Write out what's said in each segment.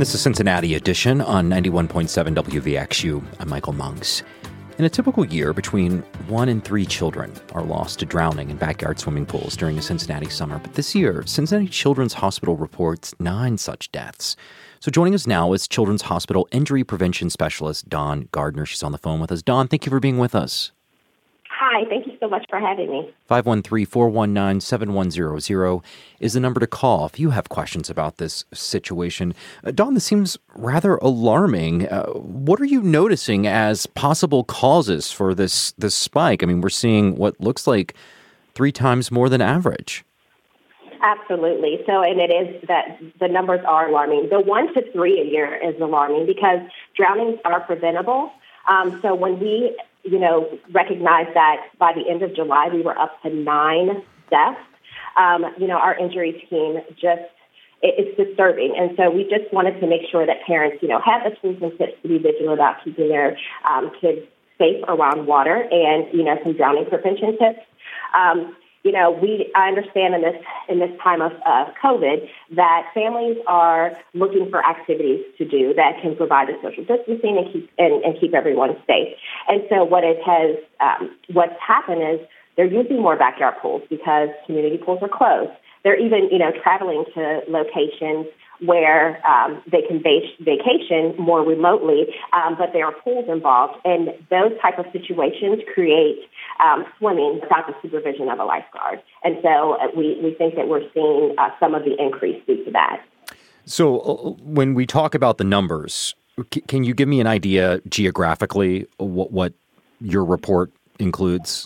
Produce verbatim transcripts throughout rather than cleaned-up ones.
This is Cincinnati Edition on ninety-one point seven W V X U. I'm Michael Monks. In a typical year, between one and three children are lost to drowning in backyard swimming pools during a Cincinnati summer. But this year, Cincinnati Children's Hospital reports nine such deaths. So joining us now is Children's Hospital Injury Prevention Specialist Dawn Gardner. She's on the phone with us. Dawn, thank you for being with us. Hi, thank you so much for having me. five one three, four one nine, seven one zero zero is the number to call if you have questions about this situation. Uh, Dawn, this seems rather alarming. Uh, what are you noticing as possible causes for this, this spike? I mean, we're seeing what looks like three times more than average. Absolutely. So, and it is that the numbers are alarming. The one to three a year is alarming because drownings are preventable. Um, so when we you know, recognize that by the end of July, we were up to nine deaths. Um, you know, our injury team just, it, it's disturbing. And so we just wanted to make sure that parents, you know, have the tools and tips to be vigilant about keeping their um, kids safe around water and, you know, some drowning prevention tips. Um, You know, we I understand in this in this time of uh, COVID that families are looking for activities to do that can provide the social distancing and keep and, and keep everyone safe. And so, what it has um, what's happened is they're using more backyard pools because community pools are closed. They're even you know traveling to locations where um, they can vac- vacation more remotely, um, but there are pools involved, and those type of situations create um, swimming without the supervision of a lifeguard. And so uh, we, we think that we're seeing uh, some of the increase due to that. So uh, when we talk about the numbers, c- can you give me an idea geographically what, what your report includes?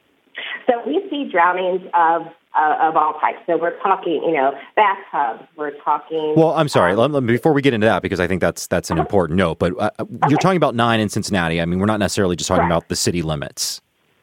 So we see drownings of Uh, of all types. So we're talking, you know, bathtubs. We're talking. Well, I'm sorry. Um, let, let, before we get into that, because I think that's that's an important note. But uh, okay. You're talking about nine in Cincinnati. I mean, we're not necessarily just talking Correct. about the city limits.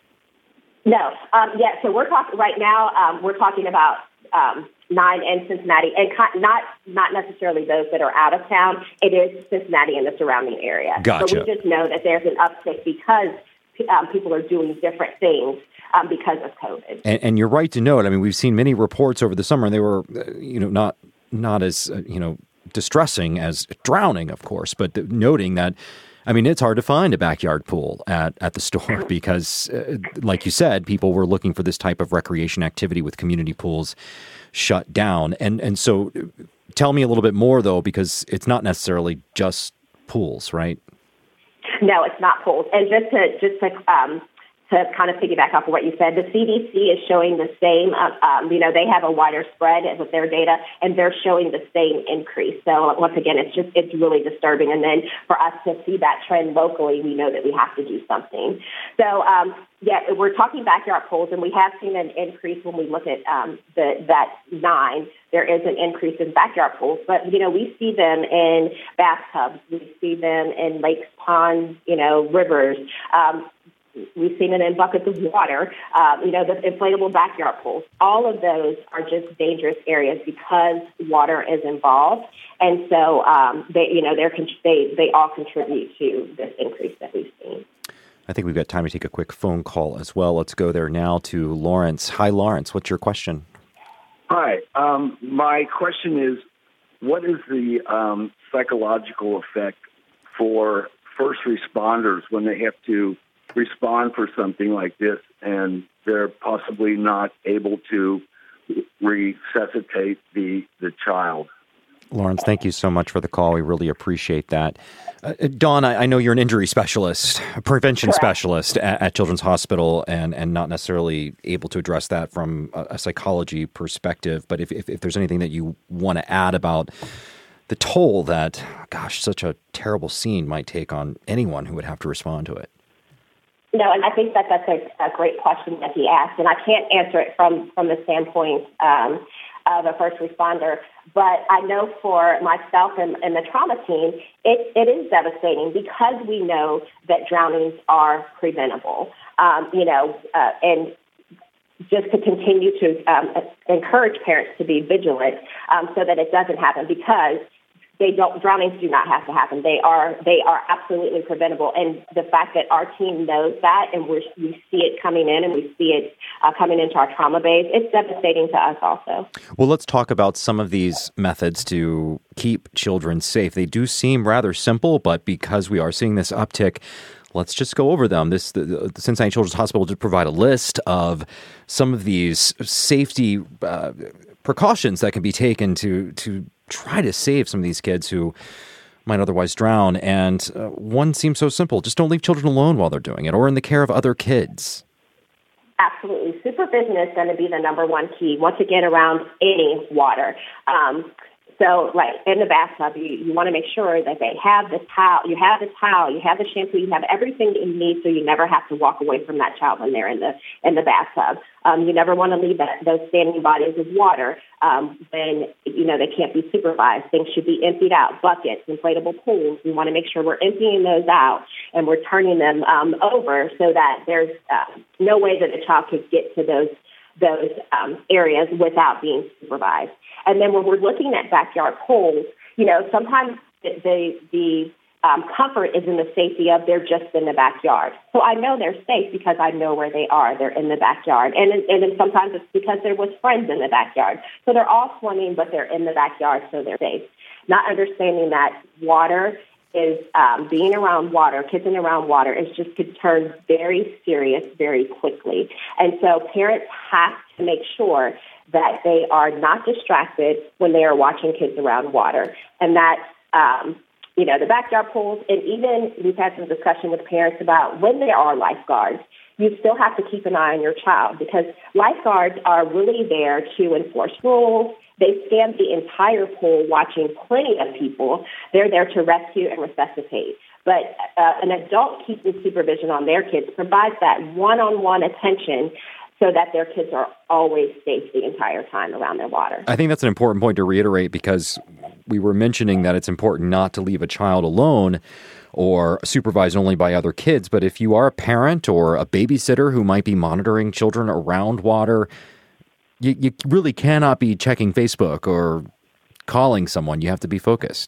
No. Um, yeah. So we're talking right now. Um, we're talking about um, nine in Cincinnati, and co- not not necessarily those that are out of town. It is Cincinnati and the surrounding area. Gotcha. But we just know that there's an uptick because um, people are doing different things. Um, because of COVID. And, and you're right to note, I mean, we've seen many reports over the summer, and they were, uh, you know, not not as, uh, you know, distressing as drowning, of course, but the, noting that, I mean, it's hard to find a backyard pool at, at the store because, uh, like you said, people were looking for this type of recreation activity with community pools shut down. And, and so tell me a little bit more, though, because it's not necessarily just pools, right? No, it's not pools. And just to, just to, um, to kind of piggyback off of what you said, the C D C is showing the same, uh, um, you know, they have a wider spread with their data, and they're showing the same increase. So once again, it's just, it's really disturbing. And then for us to see that trend locally, we know that we have to do something. So, um, yeah, we're talking backyard pools, and we have seen an increase when we look at um, the, that nine. There is an increase in backyard pools, but, you know, we see them in bathtubs. We see them in lakes, ponds, you know, rivers. Um, We've seen it in buckets of water, um, you know, the inflatable backyard pools. All of those are just dangerous areas because water is involved. And so, um, they, you know, they're, they, they all contribute to this increase that we've seen. I think we've got time to take a quick phone call as well. Let's go there now to Lawrence. Hi, Lawrence. What's your question? Hi. Um, my question is, what is the um, psychological effect for first responders when they have to respond for something like this and they're possibly not able to resuscitate the the child? Lawrence, thank you so much for the call. We really appreciate that. Uh, Dawn, I, I know you're an injury specialist, a prevention Correct. specialist at, at Children's Hospital, and, and not necessarily able to address that from a, a psychology perspective. But if, if, if there's anything that you want to add about the toll that, gosh, such a terrible scene might take on anyone who would have to respond to it. No, and I think that that's a, a great question that he asked, and I can't answer it from, from the standpoint um, of a first responder, but I know for myself and, and the trauma team, it, it is devastating because we know that drownings are preventable, um, you know, uh, and just to continue to um, encourage parents to be vigilant um, so that it doesn't happen, because they don't, drownings do not have to happen. They are, they are absolutely preventable. And the fact that our team knows that and we're, we see it coming in and we see it uh, coming into our trauma bays, it's devastating to us also. Well, let's talk about some of these methods to keep children safe. They do seem rather simple, but because we are seeing this uptick, let's just go over them. This the, the Cincinnati Children's Hospital did provide a list of some of these safety uh, precautions that can be taken to to try to save some of these kids who might otherwise drown. And uh, one seems so simple. Just don't leave children alone while they're doing it or in the care of other kids. Absolutely. Supervision is going to be the number one key once again around any water. Um, So, right, in the bathtub, you, you want to make sure that they have the towel, you have the towel, you have the shampoo, you have everything that you need so you never have to walk away from that child when they're in the in the bathtub. Um, you never want to leave that, those standing bodies of water um, when, you know, they can't be supervised. Things should be emptied out, buckets, inflatable pools. We want to make sure we're emptying those out and we're turning them um, over so that there's uh, no way that a child could get to those those um, areas without being supervised. And then when we're looking at backyard pools, you know, sometimes the the, the um, comfort is in the safety of they're just in the backyard. So I know they're safe because I know where they are. They're in the backyard. And, and then sometimes it's because there was friends in the backyard. So they're all swimming, but they're in the backyard, so they're safe. Not understanding that water is um, being around water, kids and around water, is just could turn very serious very quickly. And so parents have to make sure that they are not distracted when they are watching kids around water. And that, um, you know, the backyard pools, and even we've had some discussion with parents about when there are lifeguards, you still have to keep an eye on your child because lifeguards are really there to enforce rules. They scan the entire pool watching plenty of people. They're there to rescue and resuscitate. But uh, an adult keeping supervision on their kids provides that one-on-one attention so that their kids are always safe the entire time around their water. I think that's an important point to reiterate because we were mentioning that it's important not to leave a child alone or supervised only by other kids. But if you are a parent or a babysitter who might be monitoring children around water, you, you really cannot be checking Facebook or calling someone. You have to be focused.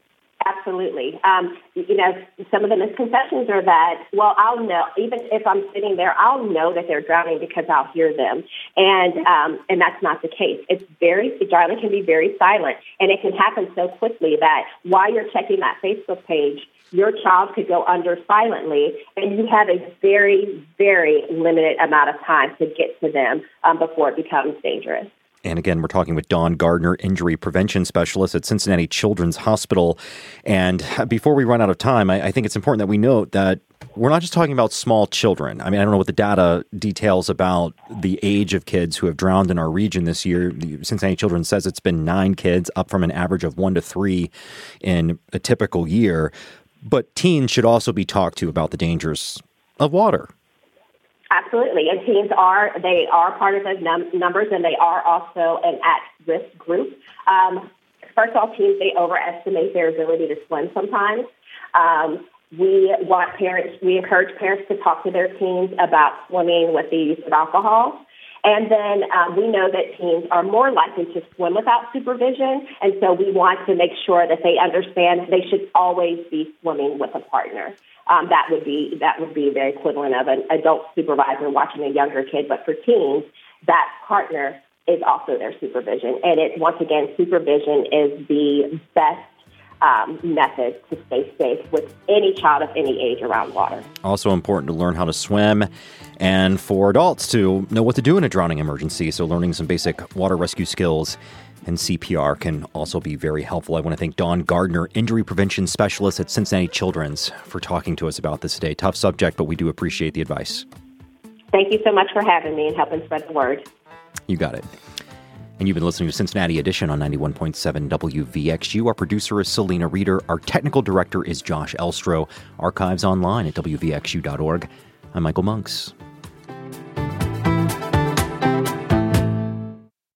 Absolutely. Um, you know, some of the misconceptions are that, well, I'll know, even if I'm sitting there, I'll know that they're drowning because I'll hear them. And um, and that's not the case. It's very, drowning can be very silent, and it can happen so quickly that while you're checking that Facebook page, your child could go under silently, and you have a very, very limited amount of time to get to them um, before it becomes dangerous. And again, we're talking with Dawn Gardner, injury prevention specialist at Cincinnati Children's Hospital. And before we run out of time, I, I think it's important that we note that we're not just talking about small children. I mean, I don't know what the data details about the age of kids who have drowned in our region this year. The Cincinnati Children's says it's been nine kids, up from an average of one to three in a typical year. But teens should also be talked to about the dangers of water. Absolutely. And teens are, they are part of those num- numbers, and they are also an at-risk group. Um, first of all, teens, they overestimate their ability to swim sometimes. Um, we want parents, we encourage parents to talk to their teens about swimming with the use of alcohol. And then um, we know that teens are more likely to swim without supervision, and so we want to make sure that they understand they should always be swimming with a partner. Um, that would be that would be the equivalent of an adult supervisor watching a younger kid. But for teens, that partner is also their supervision. And it once again, supervision is the best um, method to stay safe with any child of any age around water. Also important to learn how to swim and for adults to know what to do in a drowning emergency. So learning some basic water rescue skills and C P R can also be very helpful. I want to thank Dawn Gardner, injury prevention specialist at Cincinnati Children's, for talking to us about this today. Tough subject, but we do appreciate the advice. Thank you so much for having me and helping spread the word. You got it. And you've been listening to Cincinnati Edition on ninety-one point seven W V X U. Our producer is Selena Reeder. Our technical director is Josh Elstro. Archives online at W V X U dot org. I'm Michael Monks.